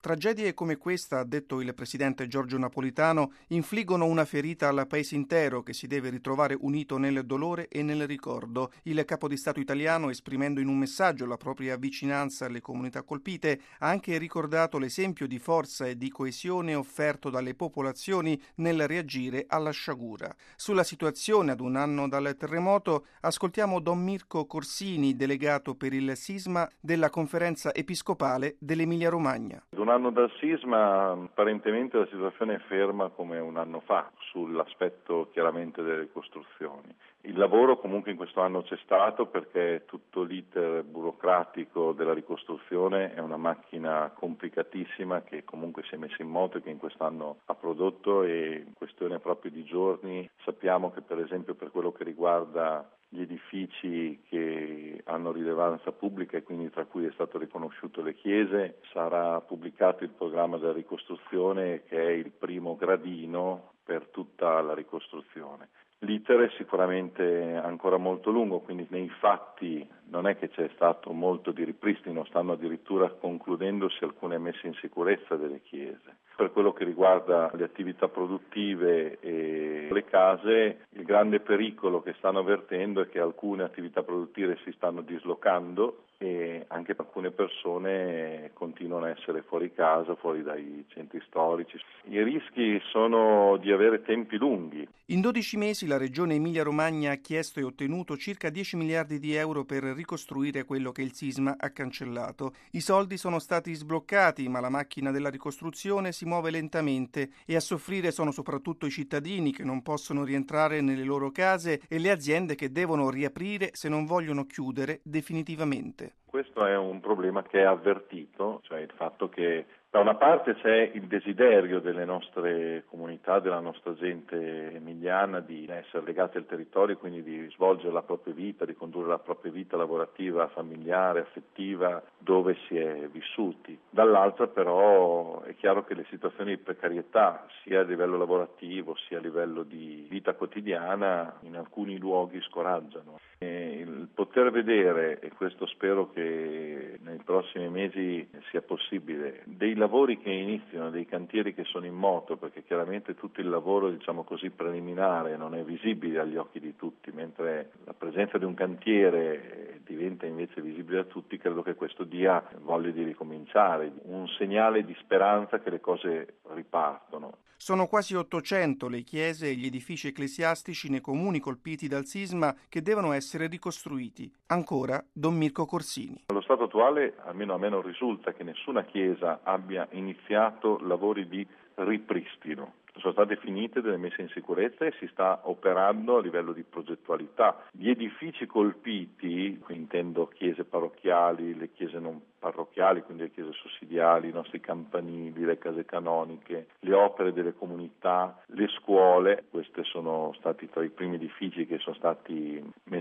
Tragedie come questa, ha detto il presidente Giorgio Napolitano, infliggono una ferita al paese intero che si deve ritrovare unito nel dolore e nel ricordo. Il capo di Stato italiano, esprimendo in un messaggio la propria vicinanza alle comunità colpite, ha anche ricordato l'esempio di forza e di coesione offerto dalle popolazioni nel reagire alla sciagura. Sulla situazione ad un anno dal terremoto, ascoltiamo Don Mirko Corsini, delegato per il sisma della Conferenza Episcopale dell'Emilia-Romagna. Ad un anno dal sisma apparentemente la situazione è ferma come un anno fa sull'aspetto chiaramente delle ricostruzioni. Il lavoro comunque in questo anno c'è stato perché tutto l'iter burocratico della ricostruzione è una macchina complicatissima che comunque si è messa in moto e che in quest'anno ha prodotto, e in questione proprio di giorni sappiamo che per esempio per quello che riguarda gli edifici che hanno rilevanza pubblica e quindi tra cui è stato riconosciuto le chiese, sarà pubblicato il programma della ricostruzione che è il primo gradino per tutta la ricostruzione. L'iter è sicuramente ancora molto lungo, quindi nei fatti non è che c'è stato molto di ripristino, stanno addirittura concludendosi alcune messe in sicurezza delle chiese. Per quello che riguarda le attività produttive e le case, il grande pericolo che stanno avvertendo è che alcune attività produttive si stanno dislocando e anche alcune persone continuano a essere fuori casa, fuori dai centri storici. I rischi sono di avere tempi lunghi. In 12 mesi la Regione Emilia-Romagna ha chiesto e ottenuto circa 10 miliardi di euro per ricostruire quello che il sisma ha cancellato. I soldi sono stati sbloccati, ma la macchina della ricostruzione si muove lentamente e a soffrire sono soprattutto i cittadini che non possono rientrare nelle loro case e le aziende che devono riaprire se non vogliono chiudere definitivamente. Questo è un problema che è avvertito, cioè il fatto che da una parte c'è il desiderio delle nostre comunità, della nostra gente emiliana di essere legati al territorio, quindi di svolgere la propria vita, di condurre la propria vita lavorativa, familiare, affettiva, dove si è vissuti. Dall'altra però è chiaro che le situazioni di precarietà, sia a livello lavorativo sia a livello di vita quotidiana, in alcuni luoghi scoraggiano. E il poter vedere, e questo spero che nei prossimi mesi sia possibile, dei lavori che iniziano, dei cantieri che sono in moto, perché chiaramente tutto il lavoro, diciamo così, preliminare non è visibile agli occhi di tutti, mentre la presenza di un cantiere diventa invece visibile a tutti, credo che questo dia voglia di ricominciare, un segnale di speranza che le cose ripartono. Sono quasi 800 le chiese e gli edifici ecclesiastici nei comuni colpiti dal sisma che devono essere ricostruiti. Ancora Don Mirko Corsini. Allo stato attuale, almeno a me non risulta che nessuna chiesa abbia iniziato lavori di ripristino. Sono state finite delle messe in sicurezza e si sta operando a livello di progettualità. Gli edifici colpiti, qui intendo chiese parrocchiali, le chiese non parrocchiali, quindi le chiese sussidiali, i nostri campanili, le case canoniche, le opere delle comunità, le scuole, questi sono stati tra i primi edifici che sono stati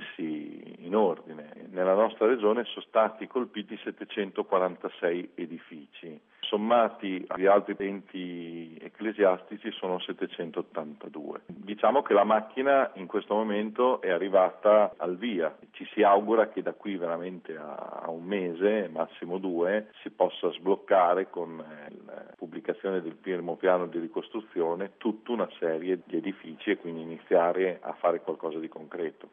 messi in ordine. Nella nostra regione sono stati colpiti 746 edifici. Sommati agli altri enti ecclesiastici sono 782. Diciamo che la macchina in questo momento è arrivata al via. Ci si augura che da qui veramente a un mese, massimo 2, si possa sbloccare con la pubblicazione del primo piano di ricostruzione tutta una serie di edifici e quindi iniziare a fare qualcosa di concreto.